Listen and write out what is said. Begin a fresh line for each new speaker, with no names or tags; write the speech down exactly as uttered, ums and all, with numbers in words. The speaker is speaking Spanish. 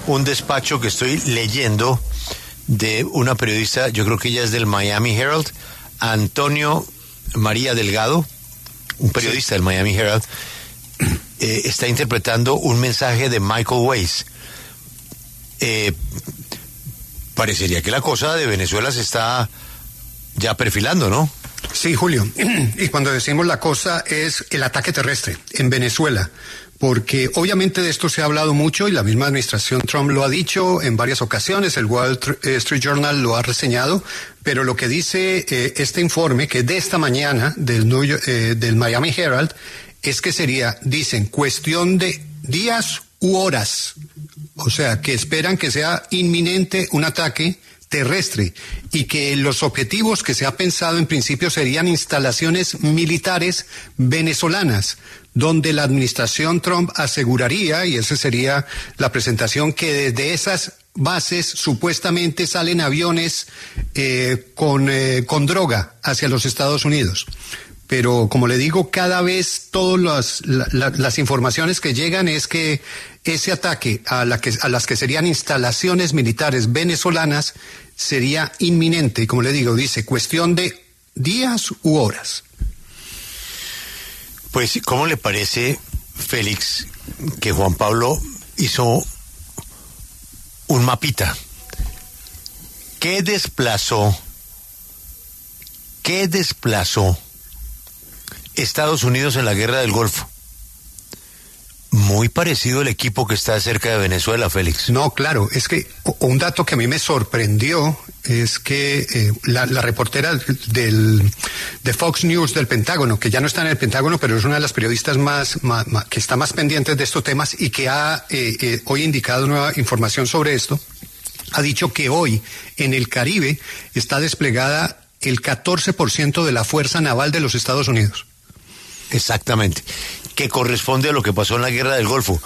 un despacho que estoy leyendo de una periodista, yo creo que ella es del Miami Herald, Antonio María Delgado, un periodista sí. del Miami Herald, eh, está interpretando un mensaje de Michael Weiss. Eh, parecería que la cosa de Venezuela se está ya perfilando, ¿no?
Sí, Julio. Y cuando decimos la cosa es el ataque terrestre en Venezuela. Porque obviamente de esto se ha hablado mucho y la misma administración Trump lo ha dicho en varias ocasiones, el Wall Street Journal lo ha reseñado, pero lo que dice eh, este informe, que es de esta mañana del, New York, eh, del Miami Herald, es que sería, dicen, cuestión de días u horas. O sea, que esperan que sea inminente un ataque terrestre y que los objetivos que se ha pensado en principio serían instalaciones militares venezolanas, donde la administración Trump aseguraría, y esa sería la presentación, que desde esas bases supuestamente salen aviones eh, con, eh, con droga hacia los Estados Unidos. Pero como le digo, cada vez todas las, la, la, las informaciones que llegan es que ese ataque a, la que, a las que serían instalaciones militares venezolanas sería inminente. Y como le digo, dice, cuestión de días u horas.
Pues, ¿cómo le parece, Félix, que Juan Pablo hizo un mapita? ¿Qué desplazó, qué desplazó Estados Unidos en la guerra del Golfo? Muy parecido el equipo que está cerca de Venezuela, Félix.
No, claro, es que un dato que a mí me sorprendió es que eh, la, la reportera del, de Fox News del Pentágono, que ya no está en el Pentágono, pero es una de las periodistas más, más, más que está más pendiente de estos temas y que ha eh, eh, hoy indicado nueva información sobre esto, ha dicho que hoy en el Caribe está desplegada el catorce por ciento de la fuerza naval de los Estados Unidos.
Exactamente, que corresponde a lo que pasó en la guerra del Golfo.